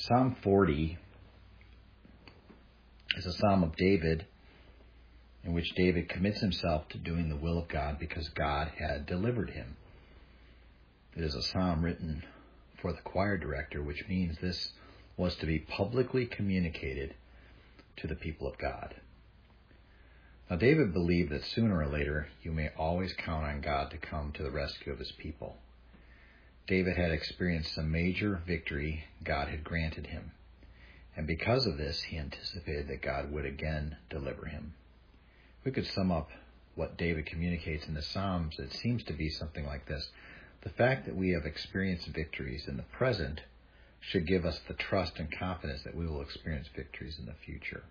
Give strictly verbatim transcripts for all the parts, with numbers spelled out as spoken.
Psalm forty is a psalm of David in which David commits himself to doing the will of God because God had delivered him. It is a psalm written for the choir director, which means this was to be publicly communicated to the people of God. Now, David believed that sooner or later you may always count on God to come to the rescue of his people. David had experienced some major victory God had granted him, and because of this, he anticipated that God would again deliver him. We could sum up what David communicates in the Psalms. It seems to be something like this. The fact that we have experienced victories in the present should give us the trust and confidence that we will experience victories in the future.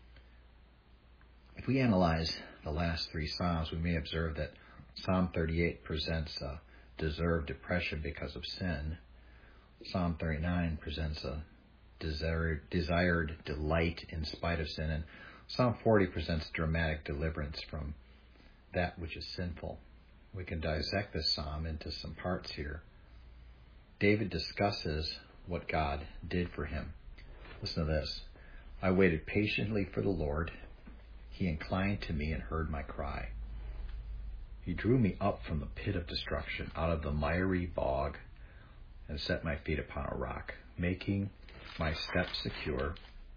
If we analyze the last three Psalms, we may observe that Psalm thirty-eight presents a deserved depression because of sin. Psalm thirty-nine presents a desired, desired delight in spite of sin. And Psalm forty presents dramatic deliverance from that which is sinful. We can dissect this psalm into some parts here. David discusses what God did for him. Listen to this. I waited patiently for the Lord. He inclined to me and heard my cry. He drew me up from the pit of destruction, out of the miry bog, and set my feet upon a rock, making my steps secure.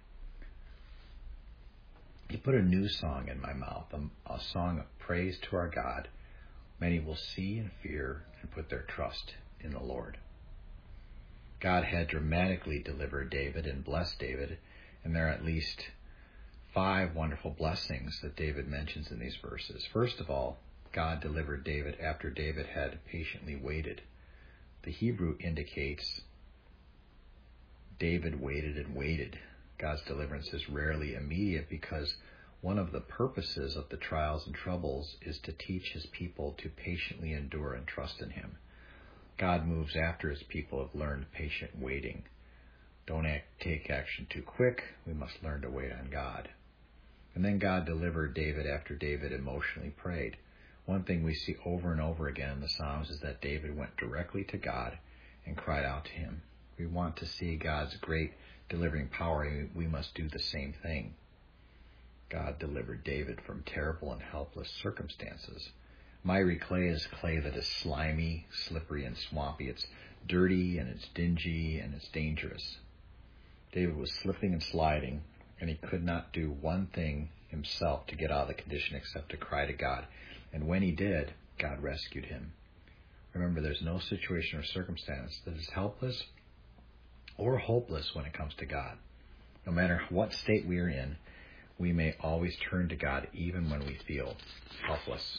He put a new song in my mouth, a, a song of praise to our God. Many will see and fear and put their trust in the Lord. God had dramatically delivered David and blessed David, and there are at least five wonderful blessings that David mentions in these verses. First of all, God delivered David after David had patiently waited. The Hebrew indicates David waited and waited. God's deliverance is rarely immediate because one of the purposes of the trials and troubles is to teach his people to patiently endure and trust in him. God moves after his people have learned patient waiting. Don't act, take action too quick. We must learn to wait on God. And then God delivered David after David emotionally prayed. One thing we see over and over again in the Psalms is that David went directly to God and cried out to him. We want to see God's great delivering power, and we must do the same thing. God delivered David from terrible and helpless circumstances. Miry clay is clay that is slimy, slippery, and swampy. It's dirty, and it's dingy, and it's dangerous. David was slipping and sliding, and he could not do one thing himself to get out of the condition except to cry to God. And when he did, God rescued him. Remember, there's no situation or circumstance that is helpless or hopeless when it comes to God. No matter what state we are in, we may always turn to God even when we feel helpless.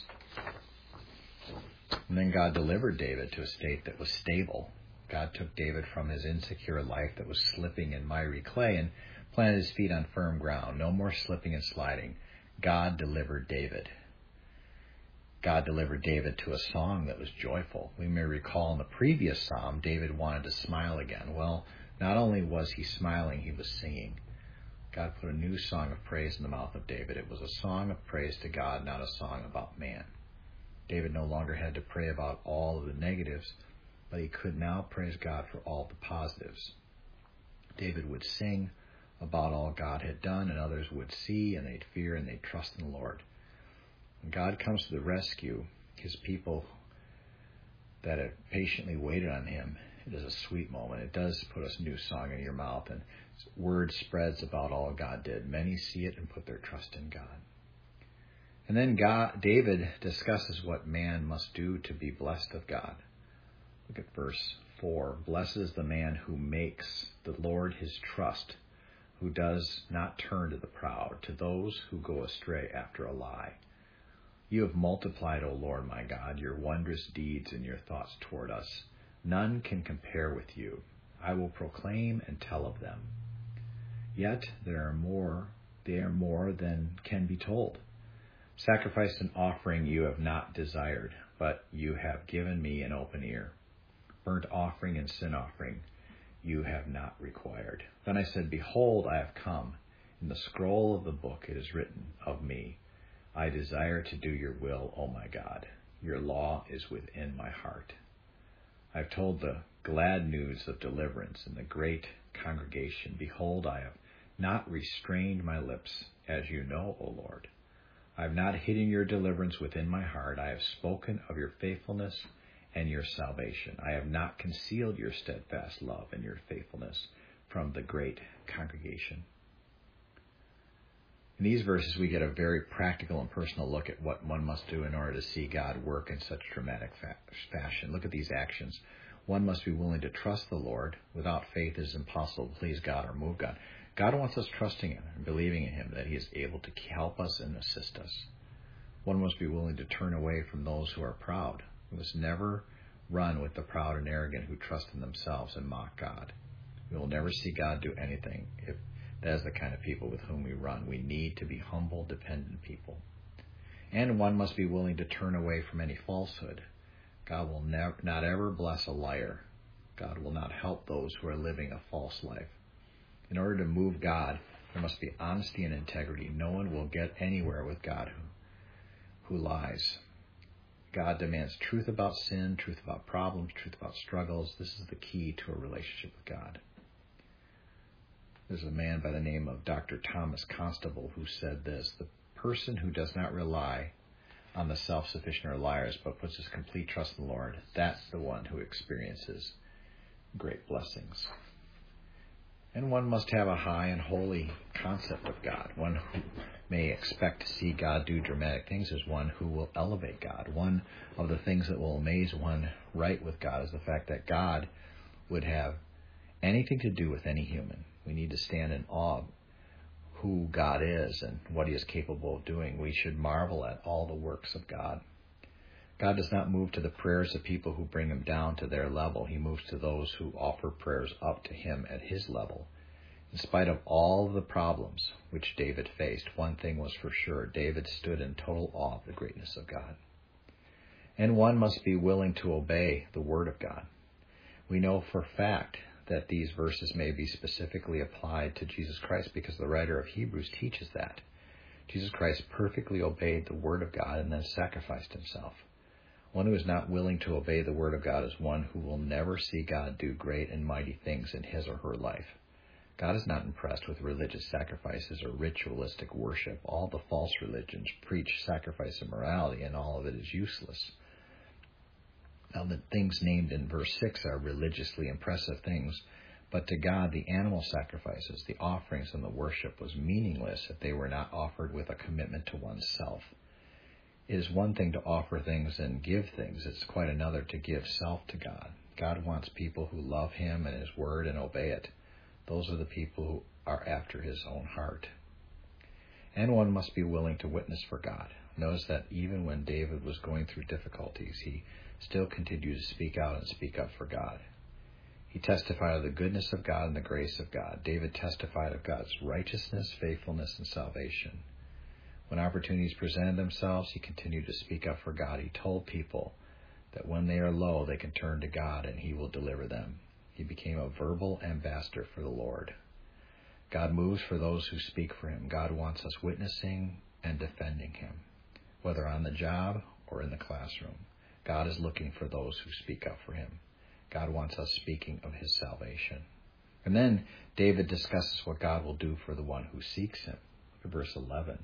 And then God delivered David to a state that was stable. God took David from his insecure life that was slipping in miry clay and planted his feet on firm ground. No more slipping and sliding. God delivered David. God delivered David to a song that was joyful. We may recall in the previous psalm, David wanted to smile again. Well, not only was he smiling, he was singing. God put a new song of praise in the mouth of David. It was a song of praise to God, not a song about man. David no longer had to pray about all of the negatives, but he could now praise God for all the positives. David would sing about all God had done, and others would see, and they'd fear, and they'd trust in the Lord. When God comes to the rescue, his people that have patiently waited on him, it is a sweet moment. It does put a new song in your mouth, and word spreads about all God did. Many see it and put their trust in God. And then God, David discusses what man must do to be blessed of God. Look at verse four. Blessed is the man who makes the Lord his trust, who does not turn to the proud, to those who go astray after a lie. You have multiplied, O Lord my God, your wondrous deeds and your thoughts toward us. None can compare with you. I will proclaim and tell of them. Yet there are more, they are more than can be told. Sacrifice and offering you have not desired, but you have given me an open ear. Burnt offering and sin offering you have not required. Then I said, Behold, I have come. In the scroll of the book it is written of me. I desire to do your will, O my God. Your law is within my heart. I have told the glad news of deliverance in the great congregation. Behold, I have not restrained my lips, as you know, O Lord. I have not hidden your deliverance within my heart. I have spoken of your faithfulness and your salvation. I have not concealed your steadfast love and your faithfulness from the great congregation. In these verses, we get a very practical and personal look at what one must do in order to see God work in such dramatic fa- fashion. Look at these actions. One must be willing to trust the Lord. Without faith, it is impossible to please God or move God. God wants us trusting Him and believing in Him that He is able to help us and assist us. One must be willing to turn away from those who are proud. We must never run with the proud and arrogant who trust in themselves and mock God. We will never see God do anything if that is the kind of people with whom we run. We need to be humble, dependent people. And one must be willing to turn away from any falsehood. God will never, not ever bless a liar. God will not help those who are living a false life. In order to move God, there must be honesty and integrity. No one will get anywhere with God who, who lies. God demands truth about sin, truth about problems, truth about struggles. This is the key to a relationship with God. There's a man by the name of Doctor Thomas Constable who said this: the person who does not rely on the self-sufficient or liars, but puts his complete trust in the Lord, that's the one who experiences great blessings. And one must have a high and holy concept of God. One who may expect to see God do dramatic things is one who will elevate God. One of the things that will amaze one right with God is the fact that God would have anything to do with any human. We need to stand in awe of who God is and what He is capable of doing. We should marvel at all the works of God. God does not move to the prayers of people who bring Him down to their level. He moves to those who offer prayers up to Him at His level. In spite of all of the problems which David faced, one thing was for sure: David stood in total awe of the greatness of God. And one must be willing to obey the Word of God. We know for a fact that these verses may be specifically applied to Jesus Christ because the writer of Hebrews teaches that. Jesus Christ perfectly obeyed the Word of God and then sacrificed Himself. One who is not willing to obey the Word of God is one who will never see God do great and mighty things in his or her life. God is not impressed with religious sacrifices or ritualistic worship. All the false religions preach sacrifice and morality, and all of it is useless. Now, the things named in verse six are religiously impressive things, but to God the animal sacrifices, the offerings, and the worship was meaningless if they were not offered with a commitment to oneself. It is one thing to offer things and give things. It's quite another to give self to God. God wants people who love Him and His Word and obey it. Those are the people who are after His own heart. And one must be willing to witness for God. Notice that even when David was going through difficulties, he still continued to speak out and speak up for God. He testified of the goodness of God and the grace of God. David testified of God's righteousness, faithfulness, and salvation. When opportunities presented themselves, he continued to speak up for God. He told people that when they are low, they can turn to God and He will deliver them. He became a verbal ambassador for the Lord. God moves for those who speak for Him. God wants us witnessing and defending Him, whether on the job or in the classroom. God is looking for those who speak up for Him. God wants us speaking of His salvation. And then David discusses what God will do for the one who seeks Him. Look at verse eleven.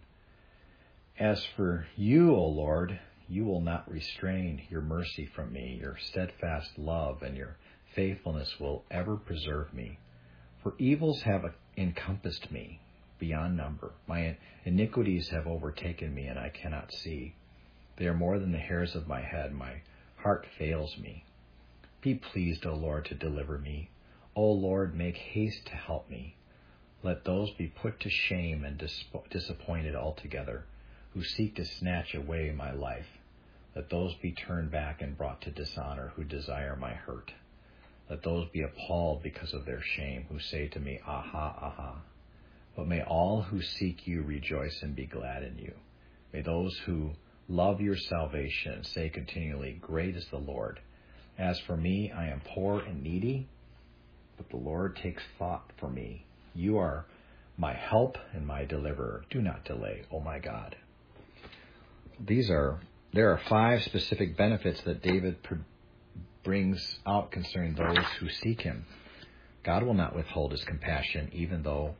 As for you, O Lord, you will not restrain your mercy from me. Your steadfast love and your faithfulness will ever preserve me. For evils have encompassed me beyond number. My iniquities have overtaken me, and I cannot see. They are more than the hairs of my head. My heart fails me. Be pleased, O Lord, to deliver me. O Lord, make haste to help me. Let those be put to shame and dis- disappointed altogether, who seek to snatch away my life. Let those be turned back and brought to dishonor, who desire my hurt. Let those be appalled because of their shame, who say to me, Aha, aha. But may all who seek you rejoice and be glad in you. May those who love your salvation say continually, Great is the Lord. As for me, I am poor and needy, but the Lord takes thought for me. You are my help and my deliverer. Do not delay, O my God. These are, there are five specific benefits that David brings out concerning those who seek him. God will not withhold his compassion, even though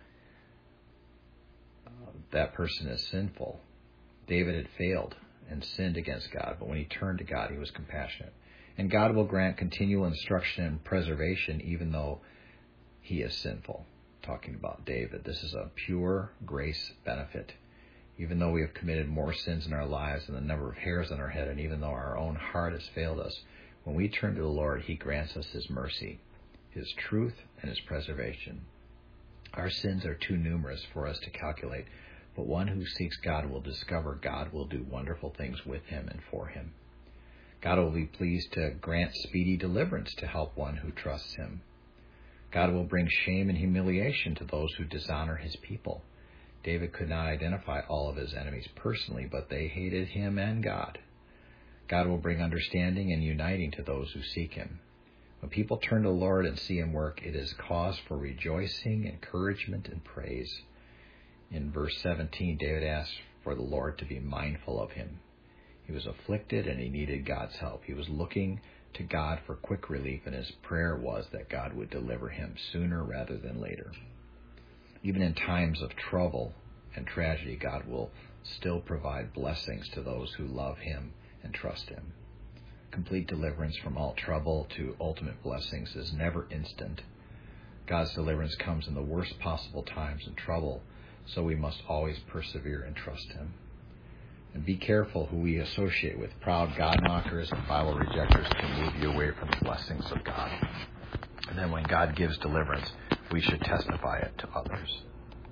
uh, that person is sinful. David had failed and sinned against God, but when he turned to God, he was compassionate. And God will grant continual instruction and preservation, even though he is sinful. Talking about David, this is a pure grace benefit. Even though we have committed more sins in our lives than the number of hairs on our head, and even though our own heart has failed us, when we turn to the Lord, he grants us his mercy, his truth, and his preservation. Our sins are too numerous for us to calculate, but one who seeks God will discover God will do wonderful things with him and for him. God will be pleased to grant speedy deliverance to help one who trusts him. God will bring shame and humiliation to those who dishonor his people. David could not identify all of his enemies personally, but they hated him and God. God will bring understanding and uniting to those who seek him. When people turn to the Lord and see him work, it is cause for rejoicing, encouragement, and praise. In verse seventeen, David asked for the Lord to be mindful of him. He was afflicted and he needed God's help. He was looking to God for quick relief, and his prayer was that God would deliver him sooner rather than later. Even in times of trouble and tragedy, God will still provide blessings to those who love him and trust him. Complete deliverance from all trouble to ultimate blessings is never instant. God's deliverance comes in the worst possible times and trouble, so we must always persevere and trust him. And be careful who we associate with. Proud God-mockers and Bible rejectors can move you away from the blessings of God. And then when God gives deliverance, we should testify it to others.